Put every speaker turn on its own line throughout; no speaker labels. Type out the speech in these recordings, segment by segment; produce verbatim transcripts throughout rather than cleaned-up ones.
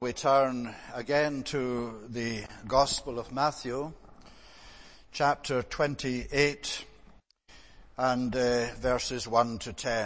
We turn again to the Gospel of Matthew, chapter twenty-eight, and uh, verses one to ten.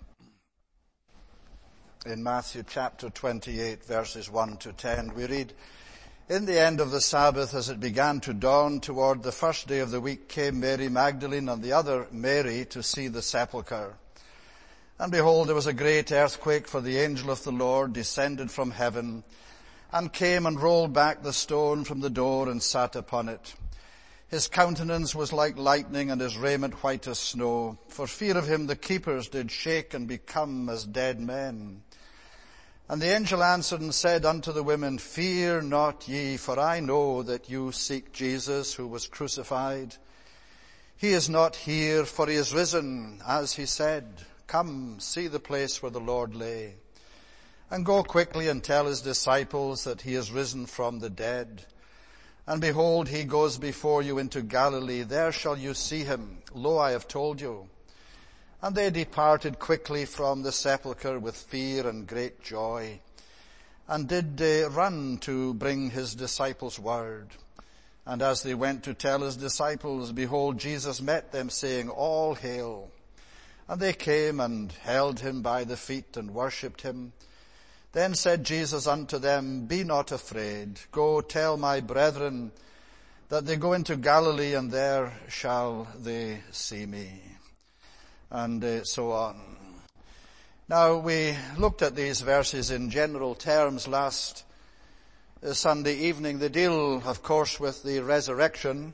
In Matthew chapter twenty-eight, verses one to ten, we read, "In the end of the Sabbath, as it began to dawn toward the first day of the week, came Mary Magdalene and the other Mary to see the sepulchre. And behold, there was a great earthquake, for the angel of the Lord descended from heaven and came and rolled back the stone from the door and sat upon it. His countenance was like lightning and his raiment white as snow. For fear of him the keepers did shake and become as dead men. And the angel answered and said unto the women, Fear not ye, for I know that you seek Jesus who was crucified. He is not here, for he is risen, as he said. Come, see the place where the Lord lay. And go quickly and tell his disciples that he is risen from the dead. And behold, he goes before you into Galilee. There shall you see him. Lo, I have told you." And they departed quickly from the sepulchre with fear and great joy, and did uh, run to bring his disciples word. And as they went to tell his disciples, behold, Jesus met them, saying, All hail. And they came and held him by the feet and worshipped him. Then said Jesus unto them, Be not afraid. Go tell my brethren that they go into Galilee, and there shall they see me. And uh, so on. Now, we looked at these verses in general terms last uh, Sunday evening. They deal, of course, with the resurrection.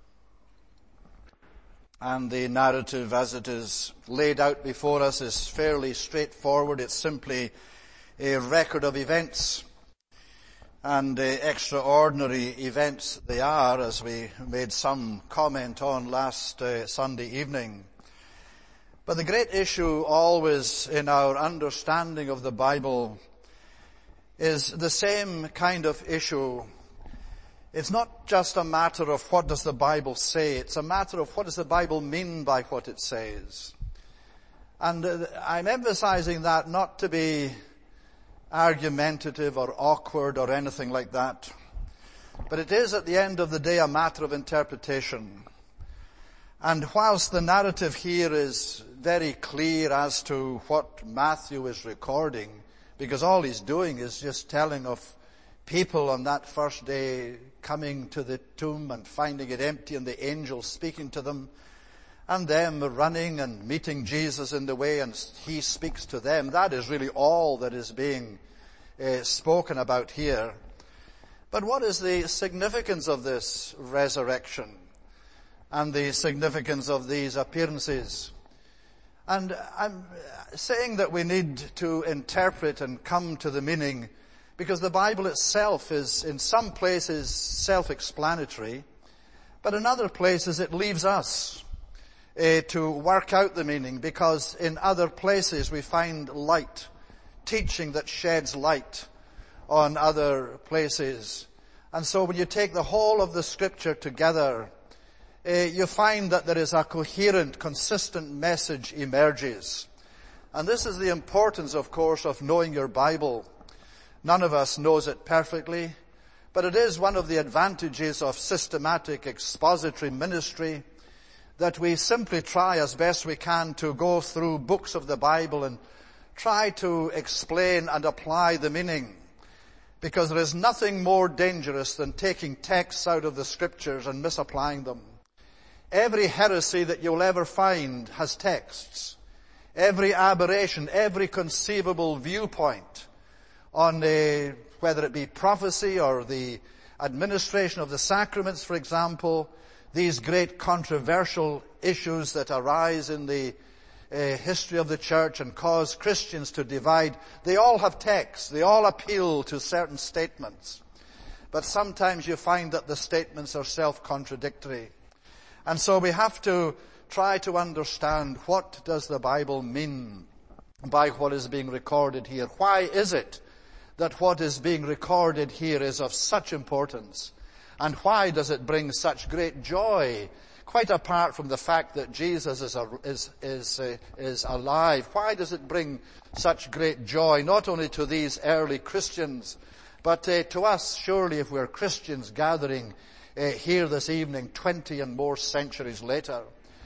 And the narrative as it is laid out before us is fairly straightforward. It's simply a record of events, and uh, extraordinary events they are, as we made some comment on last uh, Sunday evening. But the great issue always in our understanding of the Bible is the same kind of issue. It's not just a matter of what does the Bible say, it's a matter of what does the Bible mean by what it says. And uh, I'm emphasizing that not to be argumentative or awkward or anything like that. But it is at the end of the day a matter of interpretation. And whilst the narrative here is very clear as to what Matthew is recording, because all he's doing is just telling of people on that first day coming to the tomb and finding it empty and the angel speaking to them, and them running and meeting Jesus in the way, and he speaks to them. That is really all that is being uh, spoken about here. But what is the significance of this resurrection and the significance of these appearances? And I'm saying that we need to interpret and come to the meaning, because the Bible itself is in some places self-explanatory, but in other places it leaves us Uh, to work out the meaning, because in other places we find light, teaching that sheds light on other places. And so when you take the whole of the Scripture together, uh, you find that there is a coherent, consistent message emerges. And this is the importance, of course, of knowing your Bible. None of us knows it perfectly, but it is one of the advantages of systematic expository ministry, that we simply try as best we can to go through books of the Bible and try to explain and apply the meaning. Because there is nothing more dangerous than taking texts out of the Scriptures and misapplying them. Every heresy that you'll ever find has texts. Every aberration, every conceivable viewpoint on a, whether it be prophecy or the administration of the sacraments, for example, these great controversial issues that arise in the uh, history of the church and cause Christians to divide, they all have texts. They all appeal to certain statements. But sometimes you find that the statements are self-contradictory. And so we have to try to understand, what does the Bible mean by what is being recorded here? Why is it that what is being recorded here is of such importance? And why does it bring such great joy, quite apart from the fact that Jesus is a, is is uh, is alive? Why does it bring such great joy, not only to these early Christians, But uh, to us, surely, if we're Christians gathering uh, here this evening, twenty and more centuries later,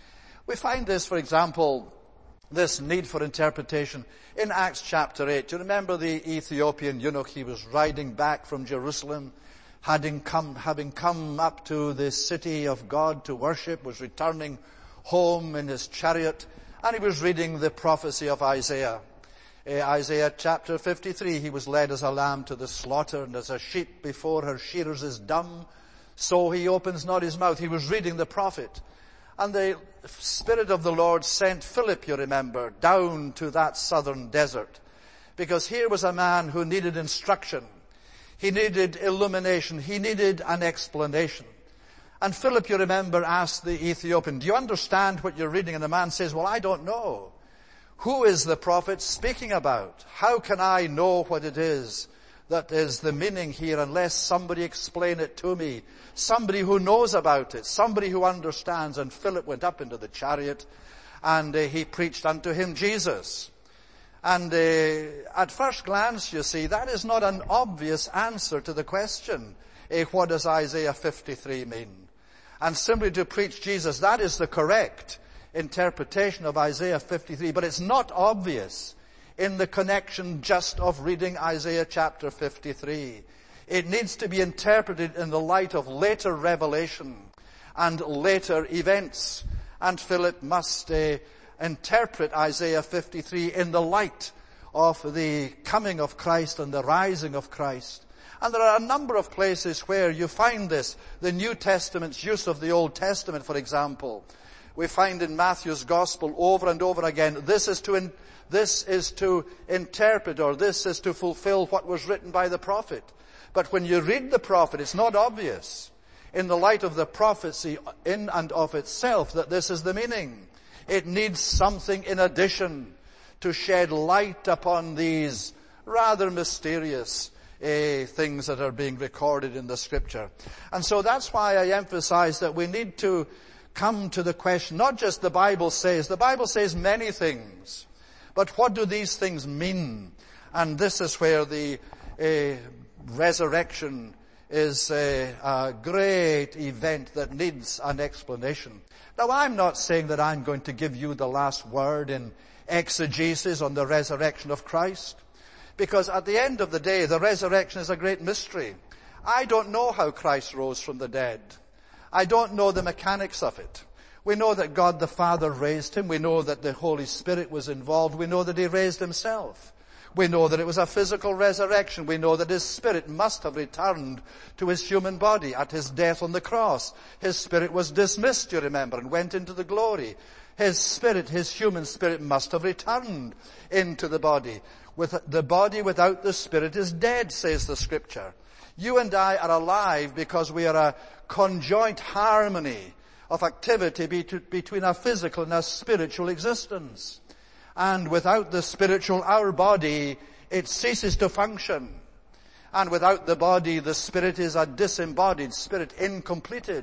we find this, for example, this need for interpretation in Acts chapter eight. Do you remember the Ethiopian eunuch? He was riding back from Jerusalem, having come, having come up to the city of God to worship, was returning home in his chariot, and he was reading the prophecy of Isaiah. Uh, Isaiah chapter fifty-three, he was led as a lamb to the slaughter, and as a sheep before her shearers is dumb, so he opens not his mouth. He was reading the prophet. And the Spirit of the Lord sent Philip, you remember, down to that southern desert. Because here was a man who needed instruction. He needed illumination. He needed an explanation. And Philip, you remember, asked the Ethiopian, do you understand what you're reading? And the man says, well, I don't know. Who is the prophet speaking about? How can I know what it is that is the meaning here unless somebody explain it to me? Somebody who knows about it, somebody who understands. And Philip went up into the chariot and uh, he preached unto him Jesus. And uh, at first glance, you see, that is not an obvious answer to the question, uh, what does Isaiah fifty-three mean? And simply to preach Jesus, that is the correct interpretation of Isaiah fifty-three, but it's not obvious in the connection just of reading Isaiah chapter fifty-three. It needs to be interpreted in the light of later revelation and later events. And Philip must uh, interpret Isaiah fifty-three in the light of the coming of Christ and the rising of Christ. And there are a number of places where you find this. The New Testament's use of the Old Testament, for example. We find in Matthew's Gospel over and over again, this is to in, this is to interpret, or this is to fulfill what was written by the prophet. But when you read the prophet, it's not obvious in the light of the prophecy in and of itself that this is the meaning. It needs something in addition to shed light upon these rather mysterious uh, things that are being recorded in the Scripture. And so that's why I emphasize that we need to come to the question, not just the Bible says. The Bible says many things. But what do these things mean? And this is where the uh, resurrection is a, a great event that needs an explanation. Now, I'm not saying that I'm going to give you the last word in exegesis on the resurrection of Christ, because at the end of the day, the resurrection is a great mystery. I don't know how Christ rose from the dead. I don't know the mechanics of it. We know that God the Father raised him. We know that the Holy Spirit was involved. We know that he raised himself. We know that it was a physical resurrection. We know that his spirit must have returned to his human body at his death on the cross. His spirit was dismissed, you remember, and went into the glory. His spirit, his human spirit, must have returned into the body. With the body without the spirit is dead, says the Scripture. You and I are alive because we are a conjoint harmony of activity between a physical and a spiritual existence. And without the spiritual, our body, it ceases to function. And without the body, the spirit is a disembodied spirit, incompleted.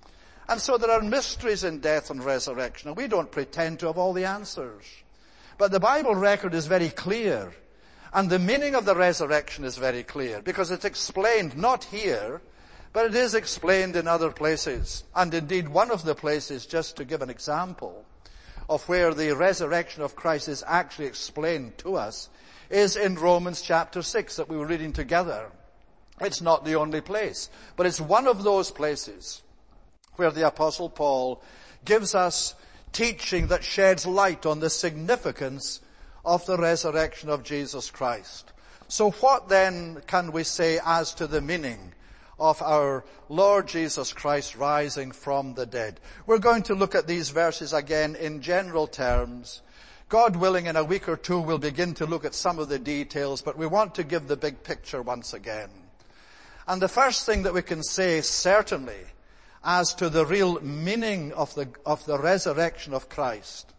And so there are mysteries in death and resurrection, and we don't pretend to have all the answers. But the Bible record is very clear, and the meaning of the resurrection is very clear, because it's explained not here, but it is explained in other places. And indeed, one of the places, just to give an example of where the resurrection of Christ is actually explained to us, is in Romans chapter six that we were reading together. It's not the only place, but it's one of those places where the Apostle Paul gives us teaching that sheds light on the significance of the resurrection of Jesus Christ. So what then can we say as to the meaning of our Lord Jesus Christ rising from the dead? We're going to look at these verses again in general terms. God willing, in a week or two we'll begin to look at some of the details, but we want to give the big picture once again. And the first thing that we can say certainly as to the real meaning of the, of the resurrection of Christ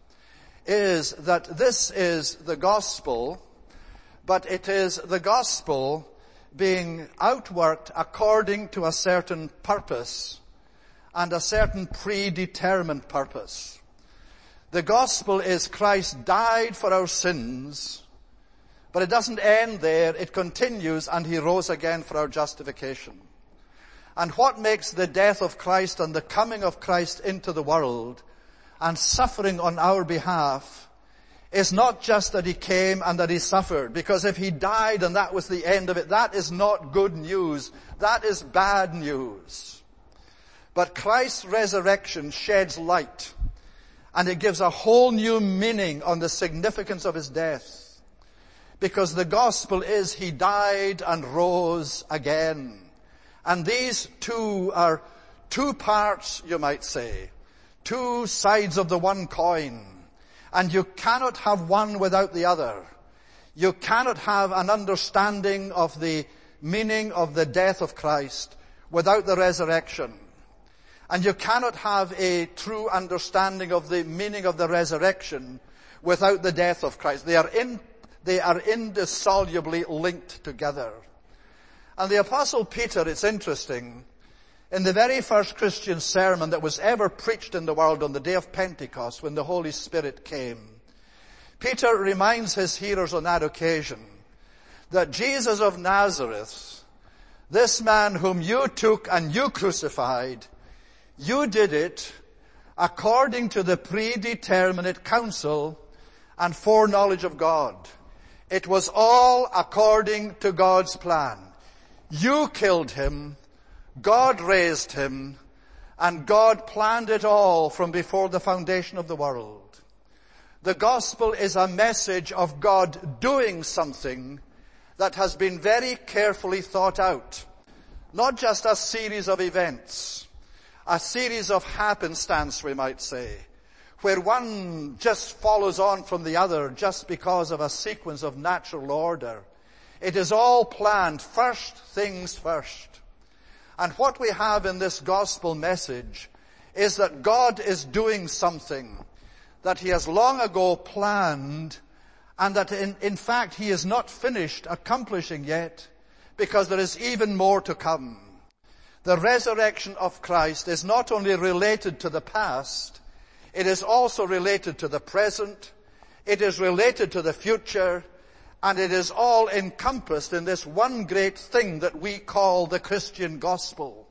is that this is the gospel, but it is the gospel being outworked according to a certain purpose and a certain predetermined purpose. The gospel is Christ died for our sins, But it doesn't end there. It continues, and he rose again for our justification. And what makes the death of Christ and the coming of Christ into the world and suffering on our behalf is not just that he came and that he suffered. Because if he died and that was the end of it, that is not good news. That is bad news. But Christ's resurrection sheds light, and it gives a whole new meaning on the significance of his death. Because the gospel is he died and rose again. And these two are two parts, you might say. Two sides of the one coin. And you cannot have one without the other. You cannot have an understanding of the meaning of the death of Christ without the resurrection. And you cannot have a true understanding of the meaning of the resurrection without the death of Christ. They are in They are indissolubly linked together. And the Apostle Peter, it's interesting, in the very first Christian sermon that was ever preached in the world on the day of Pentecost, when the Holy Spirit came, Peter reminds his hearers on that occasion that Jesus of Nazareth, this man whom you took and you crucified, you did it according to the predeterminate counsel and foreknowledge of God. It was all according to God's plan. You killed him, God raised him, and God planned it all from before the foundation of the world. The gospel is a message of God doing something that has been very carefully thought out. Not just a series of events, a series of happenstance, we might say, where one just follows on from the other just because of a sequence of natural order. It is all planned, first things first. And what we have in this gospel message is that God is doing something that he has long ago planned, and that in, in fact he is not finished accomplishing yet, because there is even more to come. The resurrection of Christ is not only related to the past, it is also related to the present, it is related to the future, and it is all encompassed in this one great thing that we call the Christian gospel.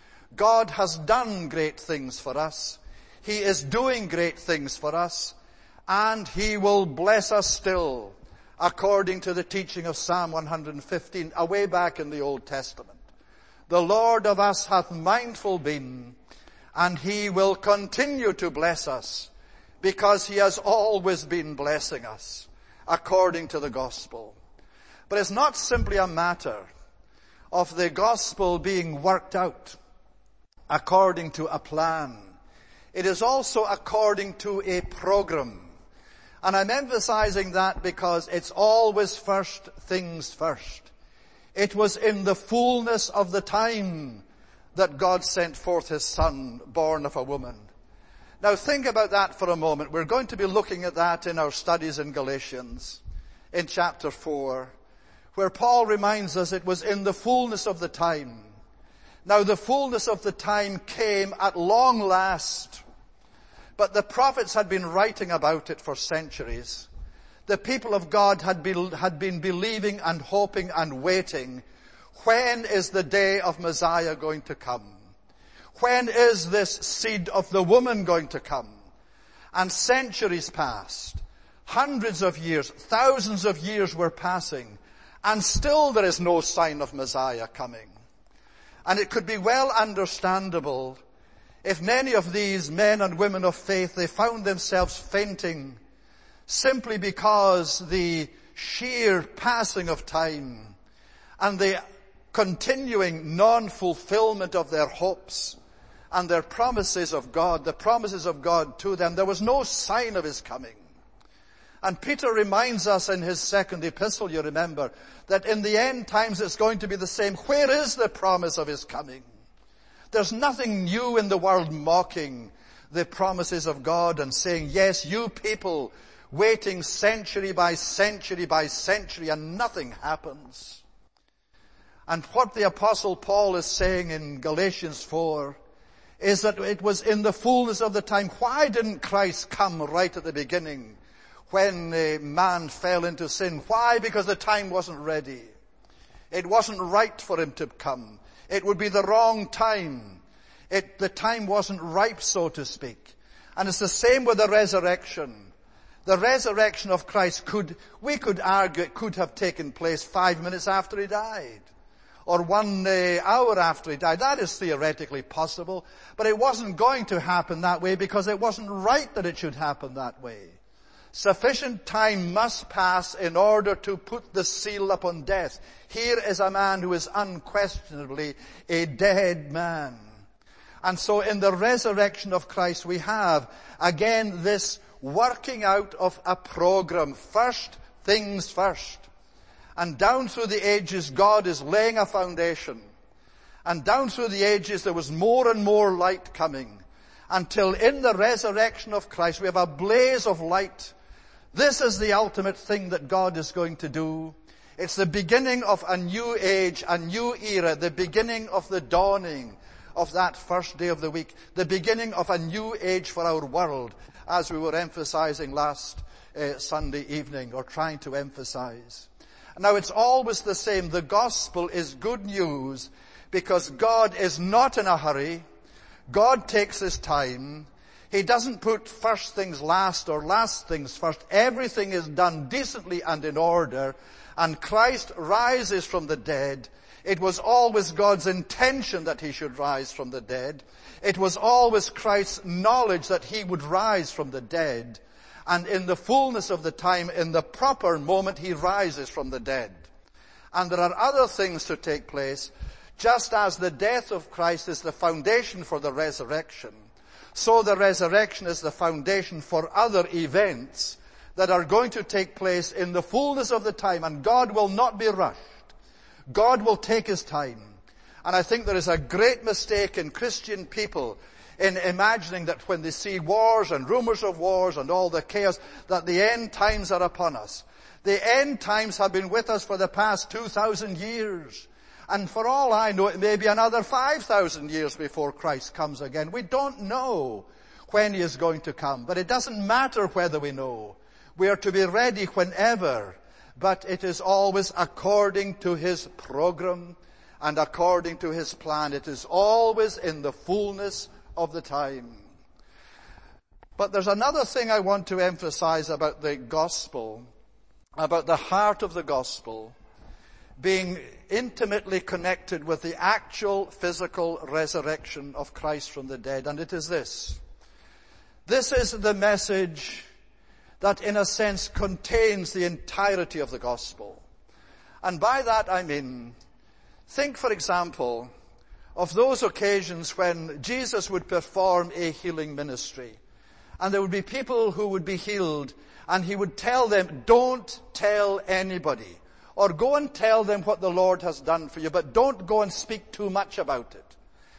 God has done great things for us. He is doing great things for us, and he will bless us still, according to the teaching of Psalm one hundred fifteen, away back in the Old Testament. The Lord of us hath mindful been, and he will continue to bless us, because he has always been blessing us, according to the gospel. But it's not simply a matter of the gospel being worked out according to a plan. It is also according to a program. And I'm emphasizing that because it's always first things first. It was in the fullness of the time that God sent forth his Son, born of a woman. Now think about that for a moment. We're going to be looking at that in our studies in Galatians, in chapter four, where Paul reminds us it was in the fullness of the time. Now the fullness of the time came at long last, but the prophets had been writing about it for centuries. The people of God had been, had been believing and hoping and waiting. When is the day of Messiah going to come? When is this seed of the woman going to come? And centuries passed. Hundreds of years, thousands of years were passing. And still there is no sign of Messiah coming. And it could be well understandable if many of these men and women of faith, they found themselves fainting simply because the sheer passing of time and the continuing non-fulfillment of their hopes and their promises of God, the promises of God to them, there was no sign of his coming. And Peter reminds us in his second epistle, you remember, that in the end times it's going to be the same. Where is the promise of his coming? There's nothing new in the world mocking the promises of God and saying, yes, you people waiting century by century by century and nothing happens. And what the Apostle Paul is saying in Galatians four is that it was in the fullness of the time. Why didn't Christ come right at the beginning, when uh, man fell into sin. Why? Because the time wasn't ready. It wasn't right for him to come. It would be the wrong time. It, the time wasn't ripe, so to speak. And it's the same with the resurrection. The resurrection of Christ could, we could argue it could have taken place five minutes after he died. Or one uh, hour after he died. That is theoretically possible. But it wasn't going to happen that way because it wasn't right that it should happen that way. Sufficient time must pass in order to put the seal upon death. Here is a man who is unquestionably a dead man. And so in the resurrection of Christ we have, again, this working out of a program. First things first. And down through the ages, God is laying a foundation. And down through the ages, there was more and more light coming. Until in the resurrection of Christ, we have a blaze of light. This is the ultimate thing that God is going to do. It's the beginning of a new age, a new era, the beginning of the dawning of that first day of the week, the beginning of a new age for our world, as we were emphasizing last uh, Sunday evening, or trying to emphasize. Now it's always the same. The gospel is good news because God is not in a hurry. God takes his time. He doesn't put first things last or last things first. Everything is done decently and in order. And Christ rises from the dead. It was always God's intention that he should rise from the dead. It was always Christ's knowledge that he would rise from the dead. And in the fullness of the time, in the proper moment, he rises from the dead. And there are other things to take place. Just as the death of Christ is the foundation for the resurrection, so the resurrection is the foundation for other events that are going to take place in the fullness of the time. And God will not be rushed. God will take his time. And I think there is a great mistake in Christian people in imagining that when they see wars and rumors of wars and all the chaos, that the end times are upon us. The end times have been with us for the past two thousand years. And for all I know, it may be another five thousand years before Christ comes again. We don't know when he is going to come. But it doesn't matter whether we know. We are to be ready whenever. But it is always according to his program and according to his plan. It is always in the fullness of the time. But there's another thing I want to emphasize about the gospel, about the heart of the gospel being intimately connected with the actual physical resurrection of Christ from the dead. And it is this. This is the message that in a sense contains the entirety of the gospel. And by that I mean, think for example of those occasions when Jesus would perform a healing ministry. And there would be people who would be healed, and he would tell them, don't tell anybody. Or go and tell them what the Lord has done for you, but don't go and speak too much about it.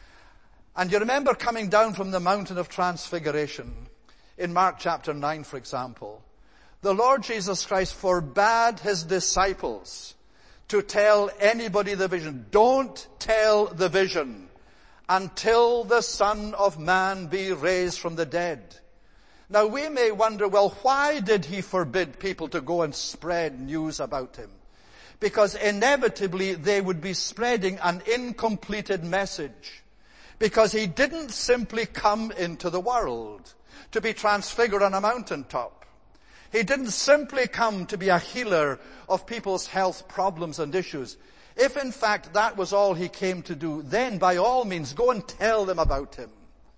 And you remember coming down from the mountain of transfiguration, in Mark chapter nine, for example, the Lord Jesus Christ forbade his disciples to tell anybody the vision. Don't tell the vision until the Son of Man be raised from the dead. Now we may wonder, well, why did he forbid people to go and spread news about him? Because inevitably they would be spreading an incompleted message. Because he didn't simply come into the world to be transfigured on a mountaintop. He didn't simply come to be a healer of people's health problems and issues. If in fact that was all he came to do, then by all means go and tell them about him.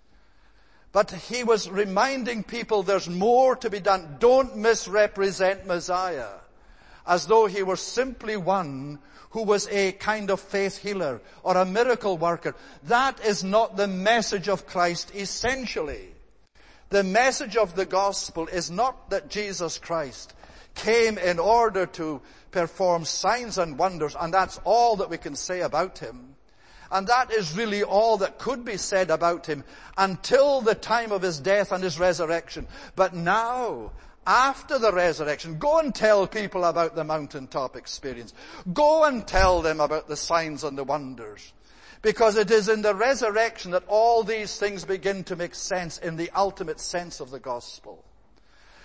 But he was reminding people there's more to be done. Don't misrepresent Messiah as though he were simply one who was a kind of faith healer or a miracle worker. That is not the message of Christ essentially. The message of the gospel is not that Jesus Christ came in order to perform signs and wonders, and that's all that we can say about him. And that is really all that could be said about him until the time of his death and his resurrection. But now, after the resurrection, go and tell people about the mountaintop experience. Go and tell them about the signs and the wonders. Because it is in the resurrection that all these things begin to make sense in the ultimate sense of the gospel.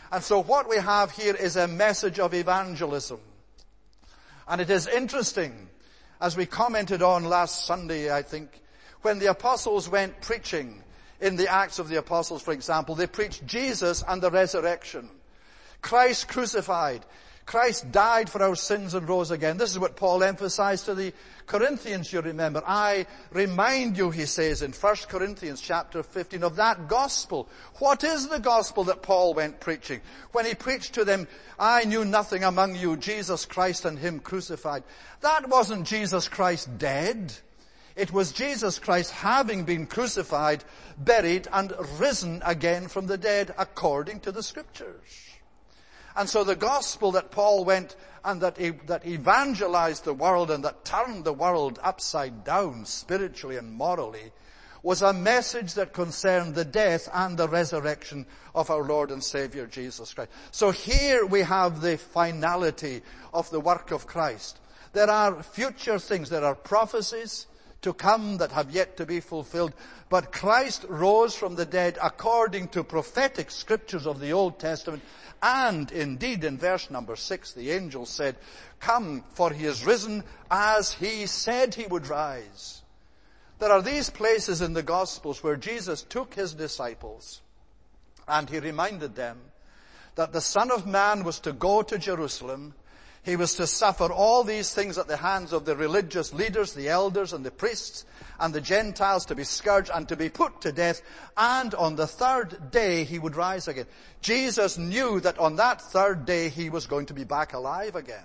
And so what we have here is a message of evangelism. And it is interesting, as we commented on last Sunday, I think, when the apostles went preaching in the Acts of the Apostles, for example, they preached Jesus and the resurrection. Christ crucified. Christ died for our sins and rose again. This is what Paul emphasized to the Corinthians, you remember. I remind you, he says in First Corinthians chapter fifteen, of that gospel. What is the gospel that Paul went preaching? When he preached to them, I knew nothing among you, Jesus Christ and him crucified. That wasn't Jesus Christ dead. It was Jesus Christ having been crucified, buried, and risen again from the dead according to the Scriptures. And so the gospel that Paul went and that, he, that evangelized the world and that turned the world upside down spiritually and morally was a message that concerned the death and the resurrection of our Lord and Savior Jesus Christ. So here we have the finality of the work of Christ. There are future things, there are prophecies to come that have yet to be fulfilled, but Christ rose from the dead according to prophetic scriptures of the Old Testament. And indeed, in verse number six, the angel said, come, for he is risen as he said he would rise. There are these places in the Gospels where Jesus took his disciples and he reminded them that the Son of Man was to go to Jerusalem. He was to suffer all these things at the hands of the religious leaders, the elders and the priests and the Gentiles, to be scourged and to be put to death. And on the third day he would rise again. Jesus knew that on that third day he was going to be back alive again.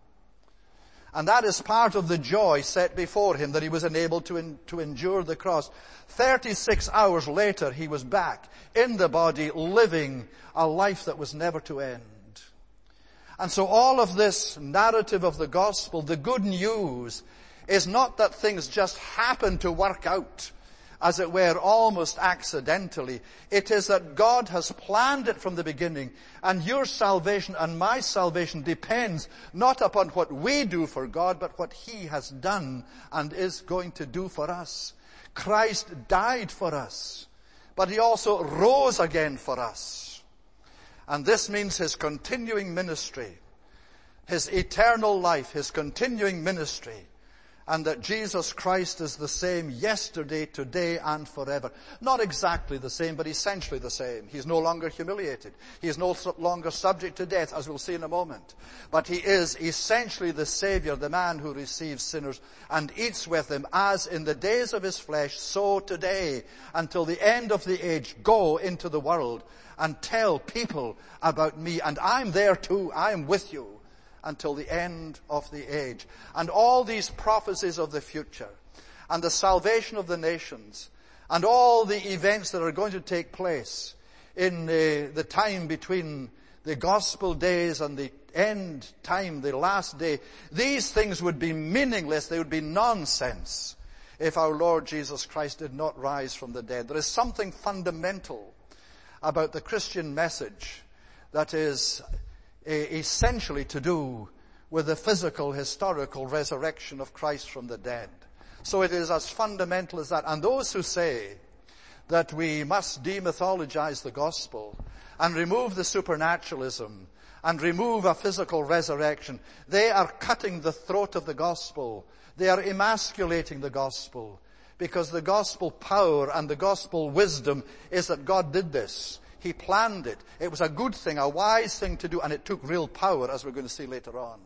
And that is part of the joy set before him, that he was enabled to, in, to endure the cross. thirty-six hours later he was back in the body, living a life that was never to end. And so all of this narrative of the gospel, the good news, is not that things just happen to work out, as it were, almost accidentally. It is that God has planned it from the beginning, and your salvation and my salvation depends not upon what we do for God, but what he has done and is going to do for us. Christ died for us, but he also rose again for us. And this means his continuing ministry, his eternal life, his continuing ministry, and that Jesus Christ is the same yesterday, today, and forever. Not exactly the same, but essentially the same. He's no longer humiliated. He is no longer subject to death, as we'll see in a moment. But he is essentially the Savior, the man who receives sinners and eats with them, as in the days of his flesh, so today, until the end of the age, go into the world and tell people about me. And I'm there too. I'm with you until the end of the age. And all these prophecies of the future and the salvation of the nations and all the events that are going to take place in uh, the time between the gospel days and the end time, the last day, these things would be meaningless. They would be nonsense if our Lord Jesus Christ did not rise from the dead. There is something fundamental about the Christian message that is uh, essentially to do with the physical, historical resurrection of Christ from the dead. So it is as fundamental as that. And those who say that we must demythologize the gospel and remove the supernaturalism and remove a physical resurrection, they are cutting the throat of the gospel. They are emasculating the gospel. Because the gospel power and the gospel wisdom is that God did this. He planned it. It was a good thing, a wise thing to do, and it took real power, as we're going to see later on.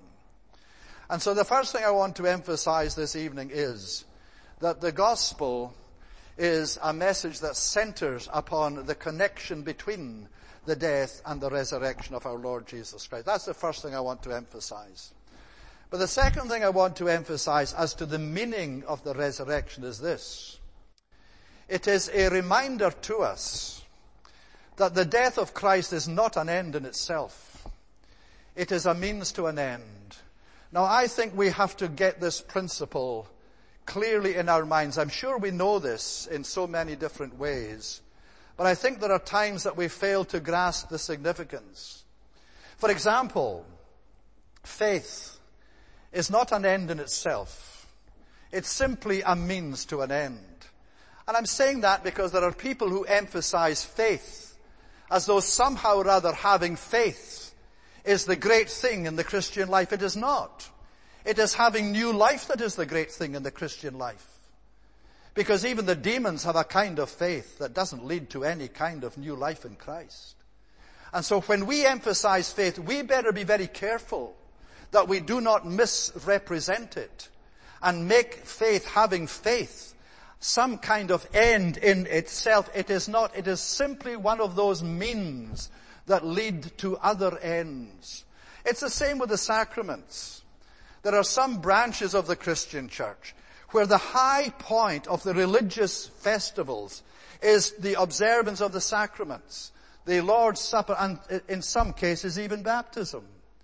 And so the first thing I want to emphasize this evening is that the gospel is a message that centers upon the connection between the death and the resurrection of our Lord Jesus Christ. That's the first thing I want to emphasize. But the second thing I want to emphasize as to the meaning of the resurrection is this. It is a reminder to us that the death of Christ is not an end in itself. It is a means to an end. Now, I think we have to get this principle clearly in our minds. I'm sure we know this in so many different ways, but I think there are times that we fail to grasp the significance. For example, faith is not an end in itself. It's simply a means to an end. And I'm saying that because there are people who emphasize faith as though somehow or other having faith is the great thing in the Christian life. It is not. It is having new life that is the great thing in the Christian life. Because even the demons have a kind of faith that doesn't lead to any kind of new life in Christ. And so when we emphasize faith, we better be very careful that we do not misrepresent it and make faith, having faith, some kind of end in itself. It is not. It is simply one of those means that lead to other ends. It's the same with the sacraments. There are some branches of the Christian church where the high point of the religious festivals is the observance of the sacraments, the Lord's Supper, and in some cases even baptism.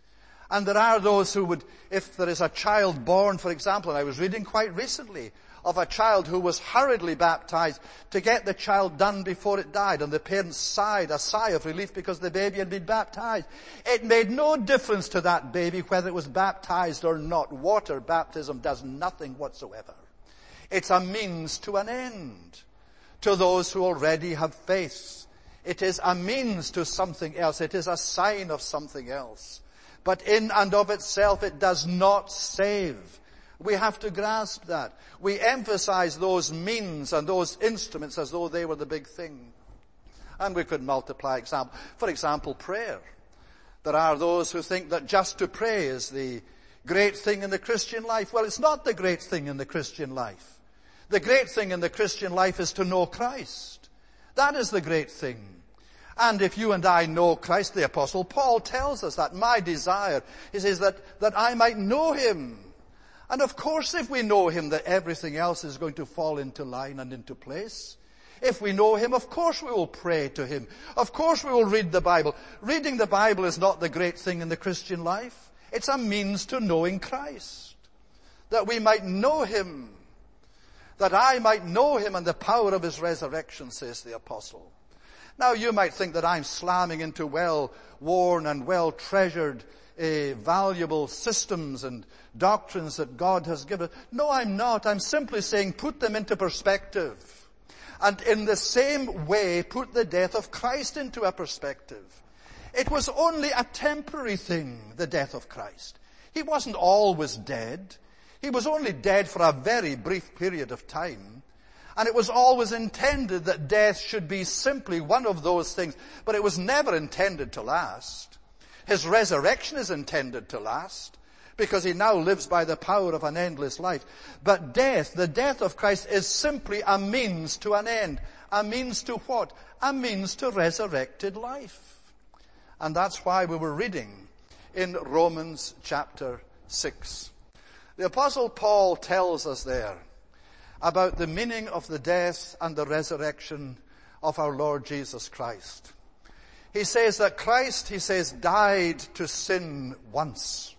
And there are those who would, if there is a child born, for example, and I was reading quite recently of a child who was hurriedly baptized to get the child done before it died, and the parents sighed a sigh of relief because the baby had been baptized. It made no difference to that baby whether it was baptized or not. Water baptism does nothing whatsoever. It's a means to an end to those who already have faith. It is a means to something else. It is a sign of something else. But in and of itself, it does not save. We have to grasp that. We emphasize those means and those instruments as though they were the big thing. And we could multiply example. For example, prayer. There are those who think that just to pray is the great thing in the Christian life. Well, it's not the great thing in the Christian life. The great thing in the Christian life is to know Christ. That is the great thing. And if you and I know Christ, the Apostle Paul tells us that my desire, he says that, that I might know him. And of course, if we know him, that everything else is going to fall into line and into place. If we know him, of course we will pray to him. Of course we will read the Bible. Reading the Bible is not the great thing in the Christian life. It's a means to knowing Christ. That we might know him. That I might know him and the power of his resurrection, says the Apostle. Now you might think that I'm slamming into well-worn and well-treasured, uh, valuable systems and doctrines that God has given. No, I'm not. I'm simply saying put them into perspective. And in the same way, put the death of Christ into a perspective. It was only a temporary thing, the death of Christ. He wasn't always dead. He was only dead for a very brief period of time. And it was always intended that death should be simply one of those things. But it was never intended to last. His resurrection is intended to last, because he now lives by the power of an endless life. But death, the death of Christ, is simply a means to an end. A means to what? A means to resurrected life. And that's why we were reading in Romans chapter six. The Apostle Paul tells us there about the meaning of the death and the resurrection of our Lord Jesus Christ. He says that Christ, he says, died to sin once.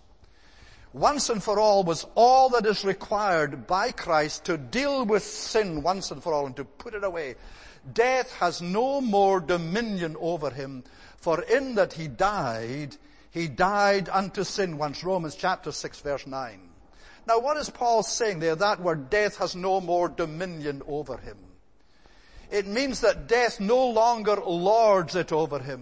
Once and for all was all that is required by Christ to deal with sin once and for all and to put it away. Death has no more dominion over him, for in that he died, he died unto sin once. Romans chapter six verse nine. Now what is Paul saying there? That word death has no more dominion over him. It means that death no longer lords it over him.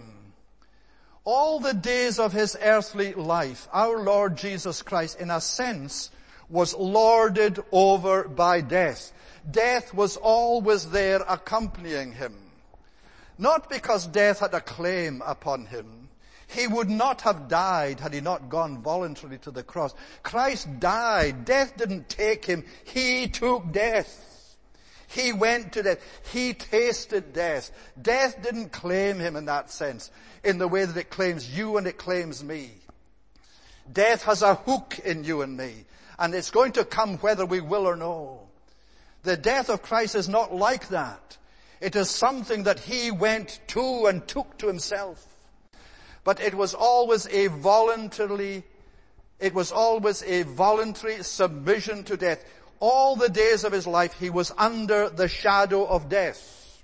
All the days of his earthly life, our Lord Jesus Christ, in a sense, was lorded over by death. Death was always there accompanying him. Not because death had a claim upon him. He would not have died had he not gone voluntarily to the cross. Christ died. Death didn't take him. He took death. He went to death. He tasted death. Death didn't claim him in that sense, in the way that it claims you and it claims me. Death has a hook in you and me, and it's going to come whether we will or no. The death of Christ is not like that. It is something that he went to and took to himself. But it was always a voluntarily, it was always a voluntary submission to death. All the days of his life he was under the shadow of death.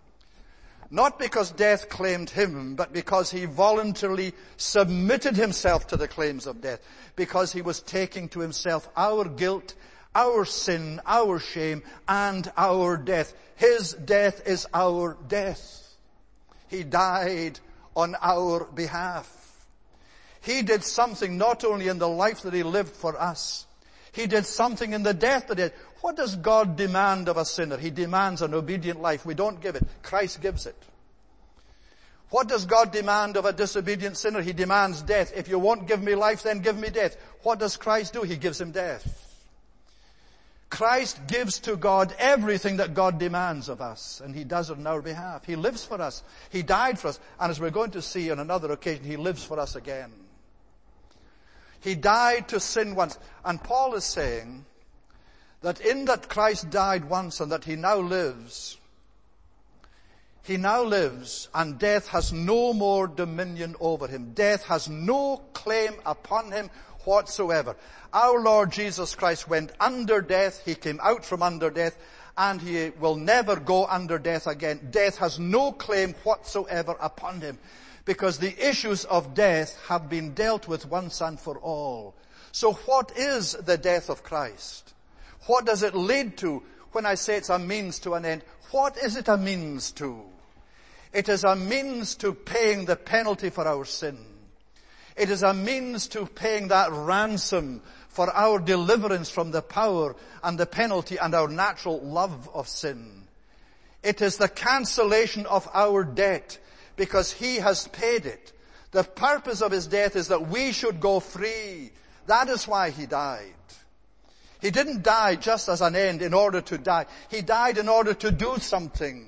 Not because death claimed him, but because he voluntarily submitted himself to the claims of death. Because he was taking to himself our guilt, our sin, our shame, and our death. His death is our death. He died on our behalf. He did something not only in the life that he lived for us. He did something in the death that he did. What does God demand of a sinner? He demands an obedient life. We don't give it. Christ gives it. What does God demand of a disobedient sinner? He demands death. If you won't give me life, then give me death. What does Christ do? He gives him death. Christ gives to God everything that God demands of us, and he does it on our behalf. He lives for us. He died for us. And as we're going to see on another occasion, he lives for us again. He died to sin once. And Paul is saying that in that Christ died once and that he now lives, he now lives and death has no more dominion over him. Death has no claim upon him whatsoever. Our Lord Jesus Christ went under death. He came out from under death, and he will never go under death again. Death has no claim whatsoever upon him, because the issues of death have been dealt with once and for all. So what is the death of Christ? What does it lead to? When I say it's a means to an end, what is it a means to? It is a means to paying the penalty for our sin. It is a means to paying that ransom for our deliverance from the power and the penalty and our natural love of sin. It is the cancellation of our debt, because he has paid it. The purpose of his death is that we should go free. That is why he died. He didn't die just as an end in order to die. He died in order to do something.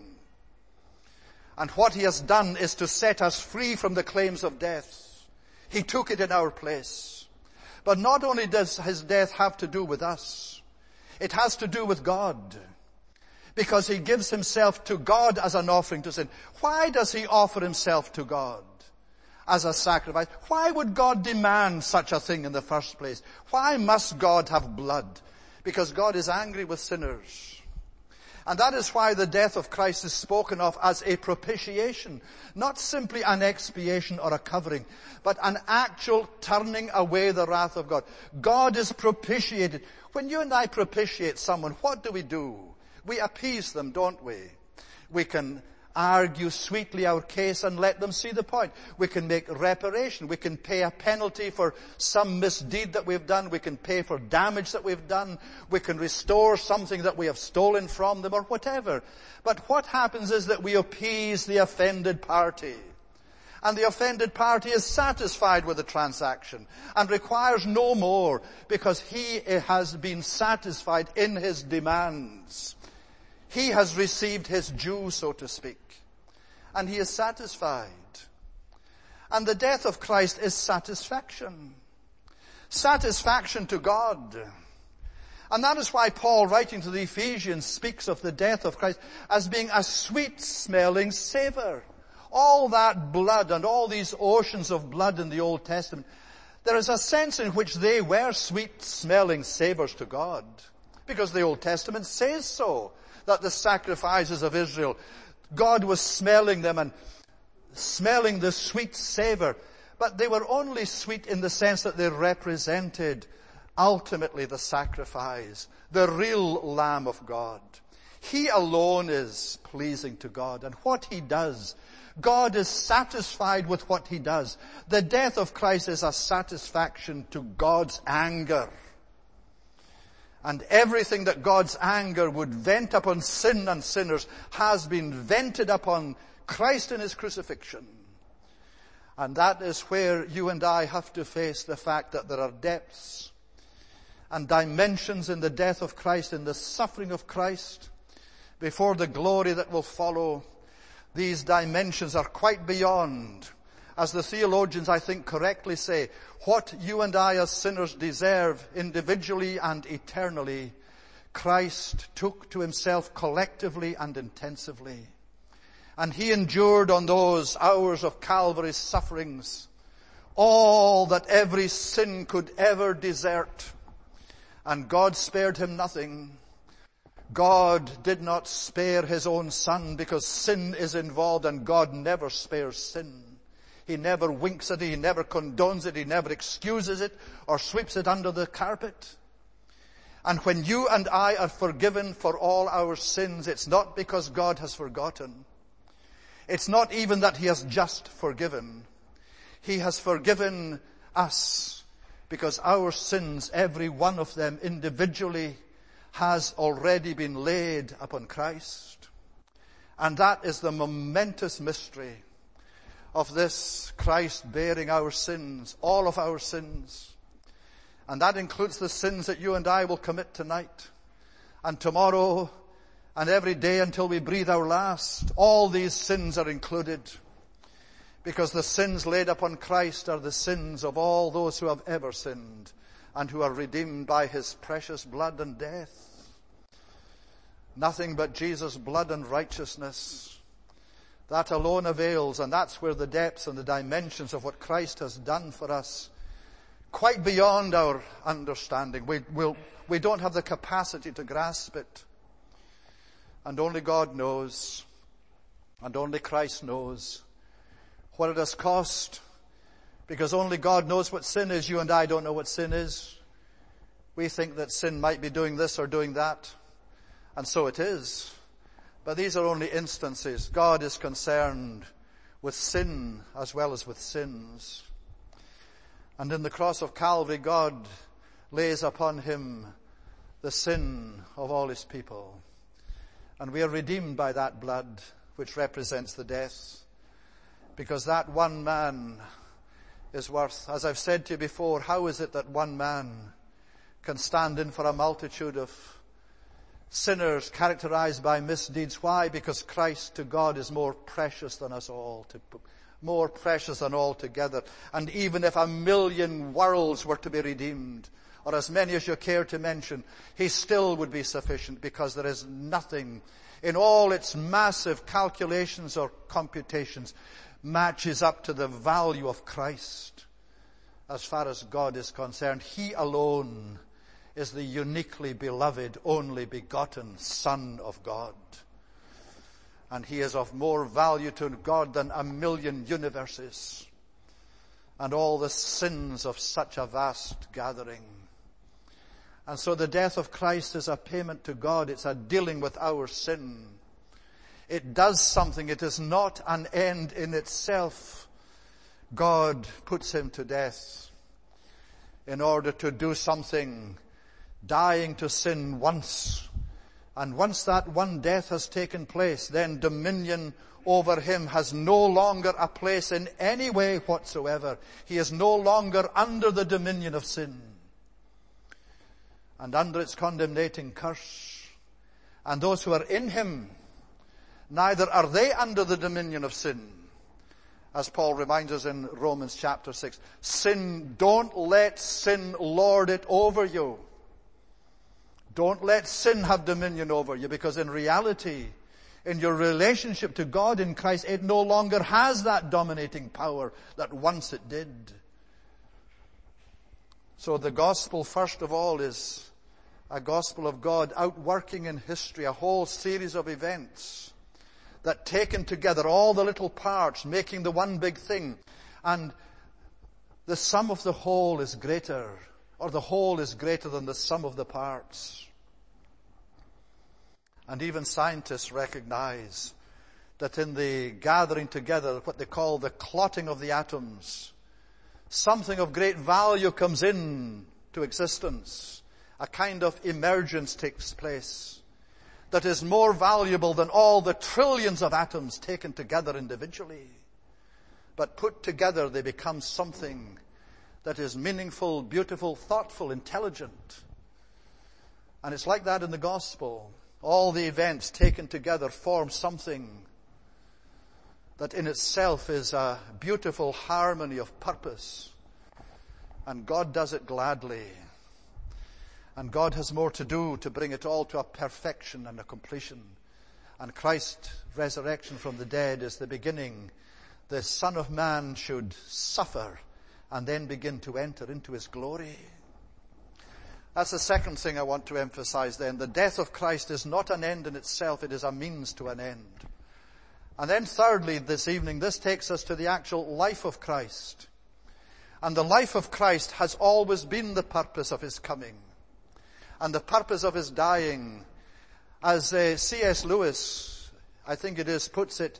And what he has done is to set us free from the claims of death. He took it in our place. But not only does his death have to do with us, it has to do with God. Because he gives himself to God as an offering to sin. Why does he offer himself to God as a sacrifice? Why would God demand such a thing in the first place? Why must God have blood? Because God is angry with sinners. And that is why the death of Christ is spoken of as a propitiation. Not simply an expiation or a covering, but an actual turning away the wrath of God. God is propitiated. When you and I propitiate someone, what do we do? We appease them, don't we? We can argue sweetly our case and let them see the point. We can make reparation. We can pay a penalty for some misdeed that we've done. We can pay for damage that we've done. We can restore something that we have stolen from them or whatever. But what happens is that we appease the offended party. And the offended party is satisfied with the transaction and requires no more, because he has been satisfied in his demands. He has received his due, so to speak. And he is satisfied. And the death of Christ is satisfaction. Satisfaction to God. And that is why Paul, writing to the Ephesians, speaks of the death of Christ as being a sweet-smelling savor. All that blood and all these oceans of blood in the Old Testament, there is a sense in which they were sweet-smelling savors to God. Because the Old Testament says so. That the sacrifices of Israel, God was smelling them and smelling the sweet savor. But they were only sweet in the sense that they represented ultimately the sacrifice, the real Lamb of God. He alone is pleasing to God. And what he does, God is satisfied with what he does. The death of Christ is a satisfaction to God's anger. And everything that God's anger would vent upon sin and sinners has been vented upon Christ in his crucifixion. And that is where you and I have to face the fact that there are depths and dimensions in the death of Christ, in the suffering of Christ, before the glory that will follow. These dimensions are quite beyond, as the theologians, I think, correctly say, what you and I as sinners deserve individually and eternally, Christ took to himself collectively and intensively. And he endured on those hours of Calvary's sufferings all that every sin could ever desert. And God spared him nothing. God did not spare his own son, because sin is involved, and God never spares sin. He never winks at it, he never condones it, he never excuses it or sweeps it under the carpet. And when you and I are forgiven for all our sins, it's not because God has forgotten. It's not even that he has just forgiven. He has forgiven us because our sins, every one of them individually, has already been laid upon Christ. And that is the momentous mystery of this Christ bearing our sins, all of our sins. And that includes the sins that you and I will commit tonight and tomorrow and every day until we breathe our last. All these sins are included because the sins laid upon Christ are the sins of all those who have ever sinned and who are redeemed by his precious blood and death. Nothing but Jesus' blood and righteousness. That alone avails, and that's where the depths and the dimensions of what Christ has done for us, quite beyond our understanding. We, we'll, we don't have the capacity to grasp it. And only God knows, and only Christ knows what it has cost, because only God knows what sin is. You and I don't know what sin is. We think that sin might be doing this or doing that, and so it is. But these are only instances. God is concerned with sin as well as with sins. And in the cross of Calvary, God lays upon him the sin of all his people. And we are redeemed by that blood which represents the death. Because that one man is worth, as I've said to you before, how is it that one man can stand in for a multitude of sinners characterized by misdeeds? Why? Because Christ to God is more precious than us all, to, more precious than all together. And even if a million worlds were to be redeemed, or as many as you care to mention, he still would be sufficient, because there is nothing in all its massive calculations or computations matches up to the value of Christ as far as God is concerned. He alone is the uniquely beloved, only begotten Son of God. And he is of more value to God than a million universes and all the sins of such a vast gathering. And so the death of Christ is a payment to God. It's a dealing with our sin. It does something. It is not an end in itself. God puts him to death in order to do something, dying to sin once. And once that one death has taken place, then dominion over him has no longer a place in any way whatsoever. He is no longer under the dominion of sin and under its condemnating curse. And those who are in him, neither are they under the dominion of sin. As Paul reminds us in Romans chapter six, sin, don't let sin lord it over you. Don't let sin have dominion over you, because in reality, in your relationship to God in Christ, it no longer has that dominating power that once it did. So the gospel, first of all, is a gospel of God outworking in history a whole series of events that, taken together, all the little parts making the one big thing, and the sum of the whole is greater, or the whole is greater than the sum of the parts. And even scientists recognize that in the gathering together, what they call the clotting of the atoms, something of great value comes in to existence. A kind of emergence takes place that is more valuable than all the trillions of atoms taken together individually. But put together, they become something that is meaningful, beautiful, thoughtful, intelligent. And it's like that in the gospel. All the events taken together form something that in itself is a beautiful harmony of purpose. And God does it gladly. And God has more to do to bring it all to a perfection and a completion. And Christ's resurrection from the dead is the beginning. The Son of Man should suffer and then begin to enter into his glory. That's the second thing I want to emphasize then. The death of Christ is not an end in itself. It is a means to an end. And then thirdly, this evening, this takes us to the actual life of Christ. And the life of Christ has always been the purpose of his coming and the purpose of his dying. As uh, C S Lewis, I think it is, puts it,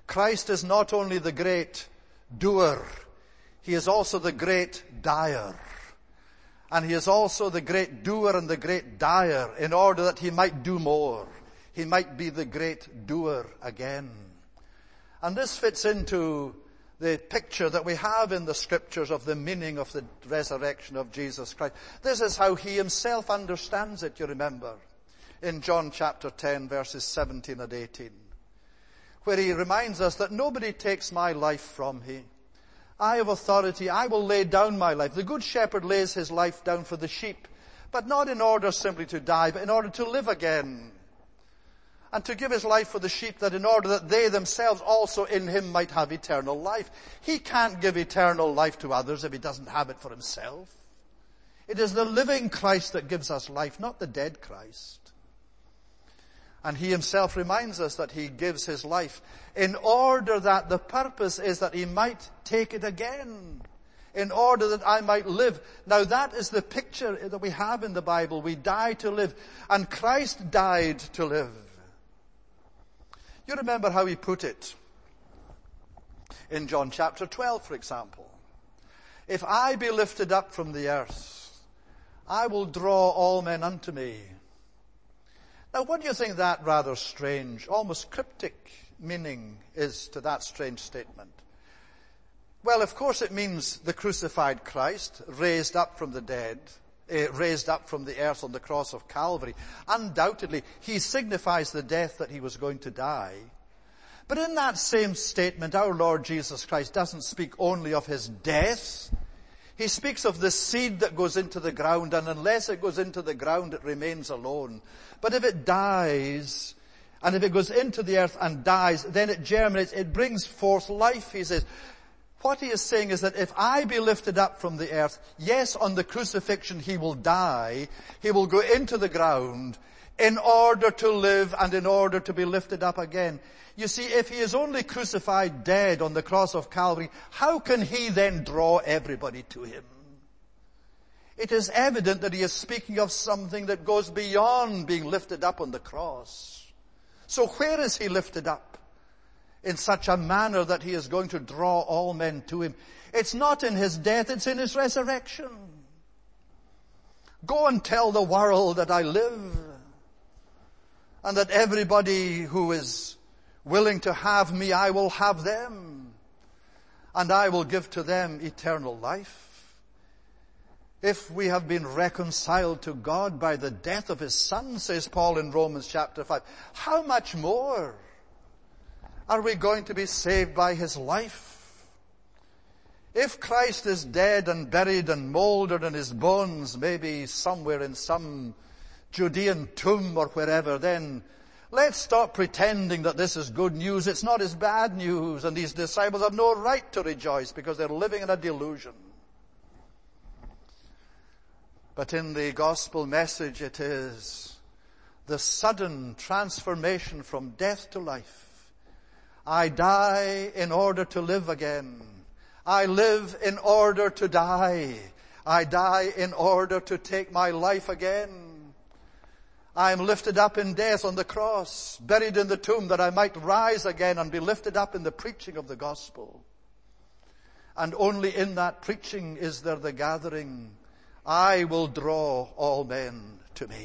Christ is not only the great doer, he is also the great dyer. And he is also the great doer and the great dyer in order that he might do more. He might be the great doer again. And this fits into the picture that we have in the scriptures of the meaning of the resurrection of Jesus Christ. This is how he himself understands it, you remember, in John chapter ten, verses seventeen and eighteen, where he reminds us that nobody takes my life from me. I have authority. I will lay down my life. The good shepherd lays his life down for the sheep, but not in order simply to die, but in order to live again. And to give his life for the sheep, that in order that they themselves also in him might have eternal life. He can't give eternal life to others if he doesn't have it for himself. It is the living Christ that gives us life, not the dead Christ. And he himself reminds us that he gives his life in order that the purpose is that he might take it again. In order that I might live. Now that is the picture that we have in the Bible. We die to live. And Christ died to live. You remember how he put it in John chapter twelve, for example. If I be lifted up from the earth, I will draw all men unto me. Now, what do you think that rather strange, almost cryptic meaning is to that strange statement? Well, of course it means the crucified Christ, raised up from the dead, uh, raised up from the earth on the cross of Calvary. Undoubtedly, he signifies the death that he was going to die. But in that same statement, our Lord Jesus Christ doesn't speak only of his death. He speaks of the seed that goes into the ground, and unless it goes into the ground, it remains alone. But if it dies, and if it goes into the earth and dies, then it germinates, it brings forth life, he says. What he is saying is that if I be lifted up from the earth, yes, on the crucifixion he will die, he will go into the ground in order to live and in order to be lifted up again. You see, if he is only crucified dead on the cross of Calvary, how can he then draw everybody to him? It is evident that he is speaking of something that goes beyond being lifted up on the cross. So where is he lifted up? In such a manner that he is going to draw all men to him. It's not in his death, it's in his resurrection. Go and tell the world that I live, and that everybody who is willing to have me, I will have them, and I will give to them eternal life. If we have been reconciled to God by the death of his Son, says Paul in Romans chapter five, how much more are we going to be saved by his life? If Christ is dead and buried and mouldered and his bones maybe somewhere in some Judean tomb or wherever, then let's stop pretending that this is good news. It's not as bad news, and these disciples have no right to rejoice because they're living in a delusion. But in the gospel message, it is the sudden transformation from death to life. I die in order to live again. I live in order to die. I die in order to take my life again. I am lifted up in death on the cross, buried in the tomb, that I might rise again and be lifted up in the preaching of the gospel. And only in that preaching is there the gathering. I will draw all men to me.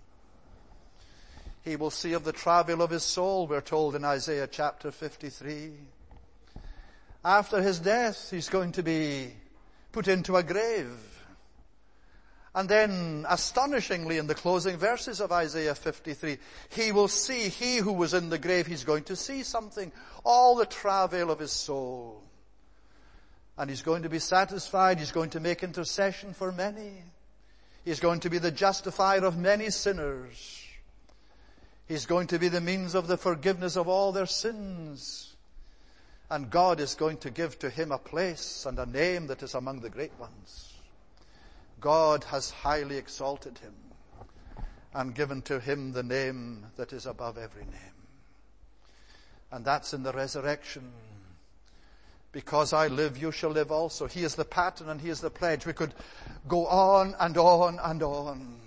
He will see of the travail of his soul, we're told in Isaiah chapter fifty-three. After his death, he's going to be put into a grave. And then, astonishingly, in the closing verses of Isaiah fifty-three, he will see, he who was in the grave, he's going to see something, all the travail of his soul. And he's going to be satisfied, he's going to make intercession for many. He's going to be the justifier of many sinners. He's going to be the means of the forgiveness of all their sins. And God is going to give to him a place and a name that is among the great ones. God has highly exalted him and given to him the name that is above every name. And that's in the resurrection. Because I live, you shall live also. He is the pattern and he is the pledge. We could go on and on and on.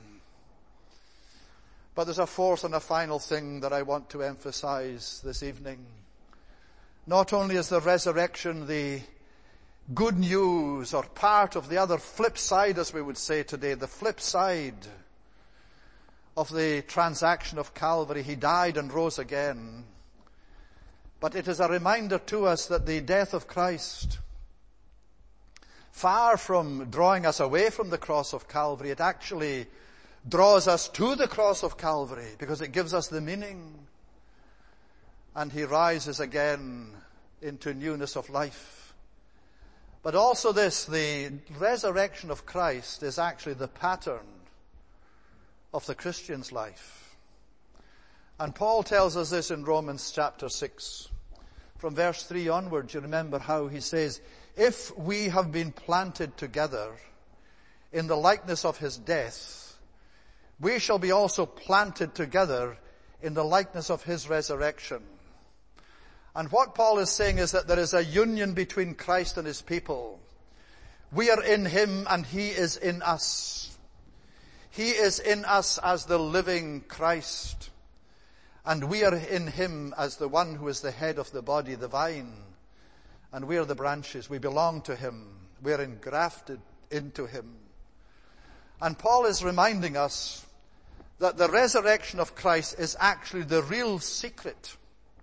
But there's a fourth and a final thing that I want to emphasize this evening. Not only is the resurrection the good news or part of the other flip side, as we would say today, the flip side of the transaction of Calvary. He died and rose again. But it is a reminder to us that the death of Christ, far from drawing us away from the cross of Calvary, it actually draws us to the cross of Calvary because it gives us the meaning. And he rises again into newness of life. But also this, the resurrection of Christ is actually the pattern of the Christian's life. And Paul tells us this in Romans chapter six. From verse three onwards, you remember how he says, if we have been planted together in the likeness of his death, we shall be also planted together in the likeness of his resurrection. And what Paul is saying is that there is a union between Christ and his people. We are in him and he is in us. He is in us as the living Christ. And we are in him as the one who is the head of the body, the vine. And we are the branches. We belong to him. We are engrafted into him. And Paul is reminding us that the resurrection of Christ is actually the real secret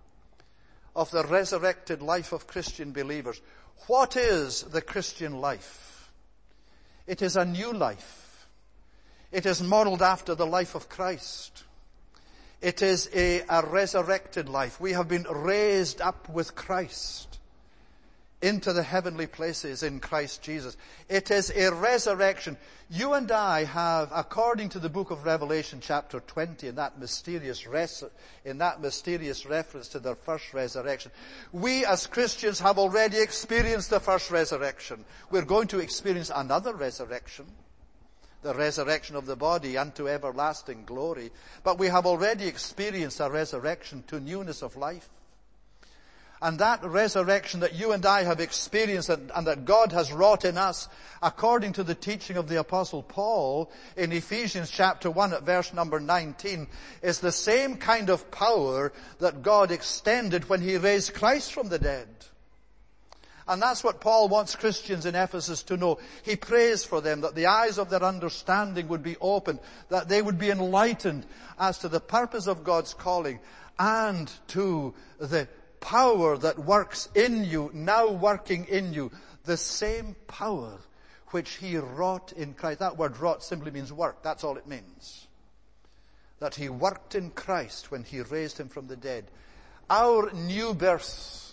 of the resurrected life of Christian believers. What is the Christian life? It is a new life. It is modeled after the life of Christ. It is a, a resurrected life. We have been raised up with Christ into the heavenly places in Christ Jesus. It is a resurrection. You and I have, according to the book of Revelation chapter twenty, in that mysterious res- in that mysterious reference to their first resurrection, we as Christians have already experienced the first resurrection. We're going to experience another resurrection, the resurrection of the body unto everlasting glory. But we have already experienced a resurrection to newness of life. And that resurrection that you and I have experienced and, and that God has wrought in us, according to the teaching of the Apostle Paul in Ephesians chapter one at verse number nineteen, is the same kind of power that God extended when he raised Christ from the dead. And that's what Paul wants Christians in Ephesus to know. He prays for them that the eyes of their understanding would be opened, that they would be enlightened as to the purpose of God's calling and to the power that works in you, now working in you, the same power which he wrought in Christ. That word wrought simply means work. That's all it means. That he worked in Christ when he raised him from the dead. Our new birth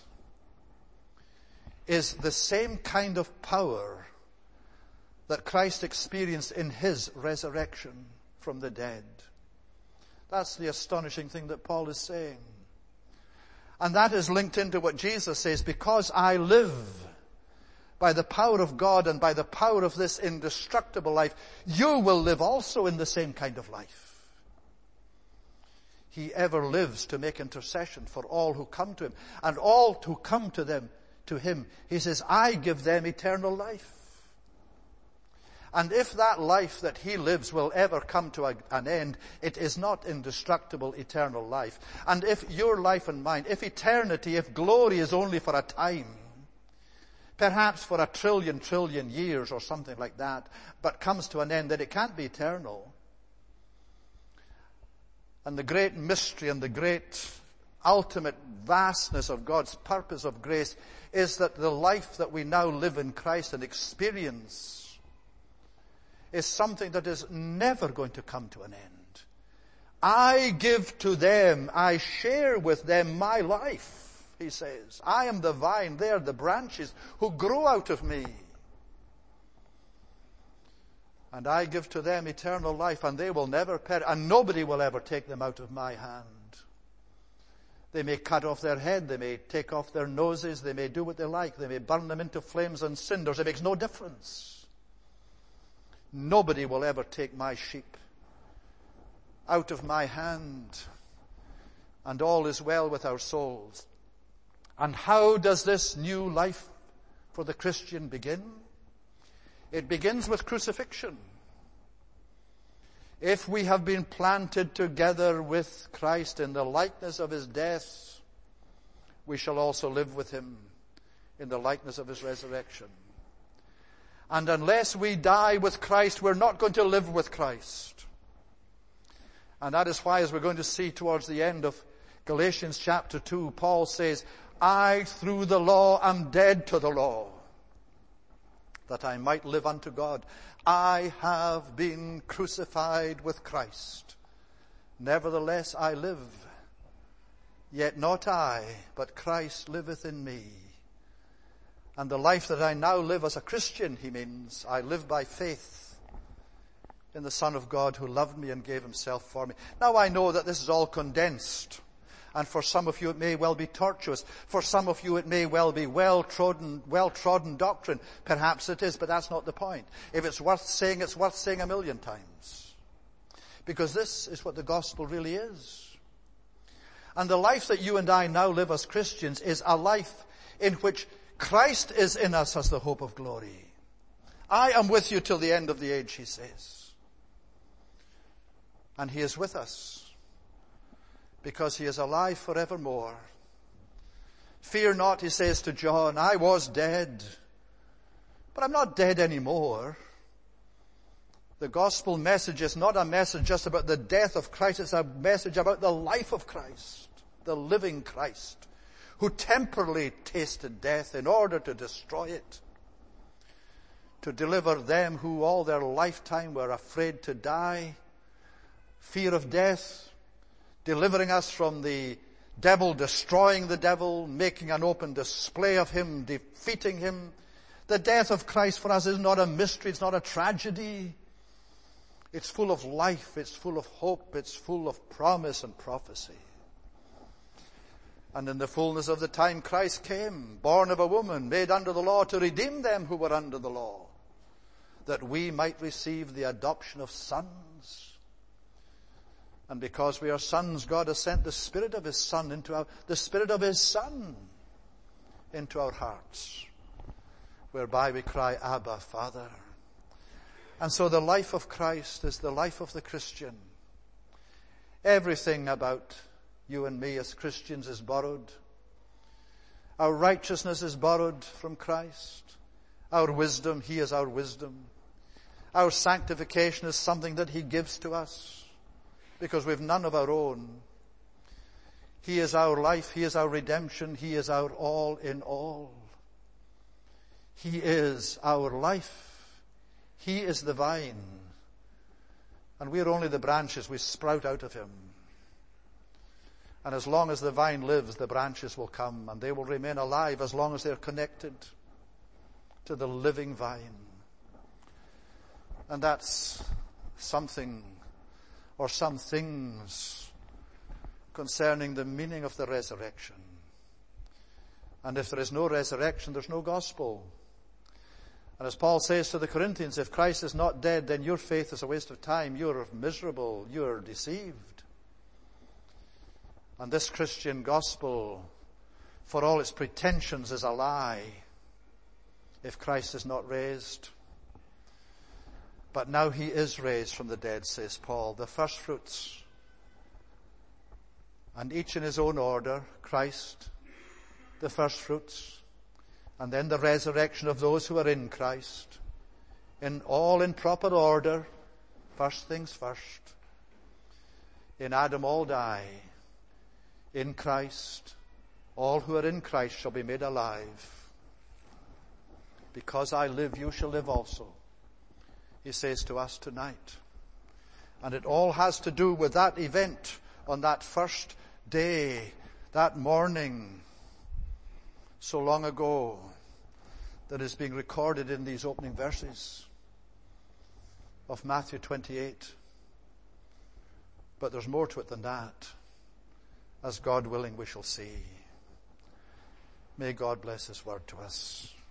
is the same kind of power that Christ experienced in his resurrection from the dead. That's the astonishing thing that Paul is saying. And that is linked into what Jesus says, because I live by the power of God and by the power of this indestructible life, you will live also in the same kind of life. He ever lives to make intercession for all who come to him, and all who come to them, to him. He says, I give them eternal life. And if that life that he lives will ever come to a, an end, it is not indestructible eternal life. And if your life and mine, if eternity, if glory is only for a time, perhaps for a trillion, trillion years or something like that, but comes to an end, then it can't be eternal. And the great mystery and the great ultimate vastness of God's purpose of grace is that the life that we now live in Christ and experience is something that is never going to come to an end. I give to them, I share with them my life, he says. I am the vine, they are the branches who grow out of me. And I give to them eternal life, and they will never perish, and nobody will ever take them out of my hand. They may cut off their head, they may take off their noses, they may do what they like, they may burn them into flames and cinders. It makes no difference. Nobody will ever take my sheep out of my hand. And all is well with our souls. And how does this new life for the Christian begin? It begins with crucifixion. If we have been planted together with Christ in the likeness of his death, we shall also live with him in the likeness of his resurrection. And unless we die with Christ, we're not going to live with Christ. And that is why, as we're going to see towards the end of Galatians chapter two, Paul says, I through the law am dead to the law, that I might live unto God. I have been crucified with Christ. Nevertheless I live, yet not I, but Christ liveth in me. And the life that I now live as a Christian, he means, I live by faith in the Son of God who loved me and gave himself for me. Now I know that this is all condensed. And for some of you it may well be tortuous. For some of you it may well be well-trodden, well-trodden doctrine. Perhaps it is, but that's not the point. If it's worth saying, it's worth saying a million times. Because this is what the gospel really is. And the life that you and I now live as Christians is a life in which Christ is in us as the hope of glory. I am with you till the end of the age, he says. And he is with us because he is alive forevermore. Fear not, he says to John, I was dead, but I'm not dead anymore. The gospel message is not a message just about the death of Christ. It's a message about the life of Christ, the living Christ, who temporarily tasted death in order to destroy it, to deliver them who all their lifetime were afraid to die, fear of death, delivering us from the devil, destroying the devil, making an open display of him, defeating him. The death of Christ for us is not a mystery, it's not a tragedy. It's full of life, it's full of hope, it's full of promise and prophecy. And in the fullness of the time Christ came, born of a woman, made under the law, to redeem them who were under the law, that we might receive the adoption of sons. And because we are sons, God has sent the Spirit of his Son into our, the Spirit of his Son into our hearts, whereby we cry, Abba, Father. And so the life of Christ is the life of the Christian. Everything about you and me as Christians is borrowed. Our righteousness is borrowed from Christ. Our wisdom, he is our wisdom. Our sanctification is something that he gives to us because we've none of our own. He is our life. He is our redemption. He is our all in all. He is our life. He is the vine. And we are only the branches. We sprout out of him. And as long as the vine lives, the branches will come, and they will remain alive as long as they're connected to the living vine. And that's something, or some things, concerning the meaning of the resurrection. And if there is no resurrection, there's no gospel. And as Paul says to the Corinthians, if Christ is not dead, then your faith is a waste of time. You're miserable. You're deceived. And this Christian gospel, for all its pretensions, is a lie if Christ is not raised. But now he is raised from the dead, says Paul, the first fruits. And each in his own order, Christ, the first fruits, and then the resurrection of those who are in Christ, in all in proper order. First things first. In Adam all die. In Christ, all who are in Christ shall be made alive. Because I live, you shall live also, he says to us tonight. And it all has to do with that event on that first day, that morning, so long ago, that is being recorded in these opening verses of Matthew twenty-eight. But there's more to it than that. As God willing, we shall see. May God bless his word to us.